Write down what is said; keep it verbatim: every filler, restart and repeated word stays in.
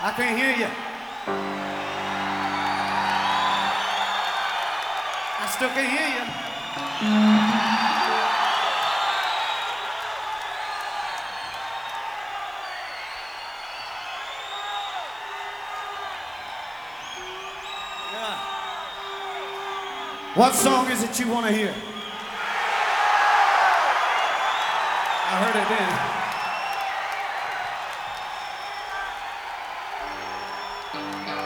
I can't hear you. I still can't hear you. Yeah. What song is it you want to hear? I heard it then.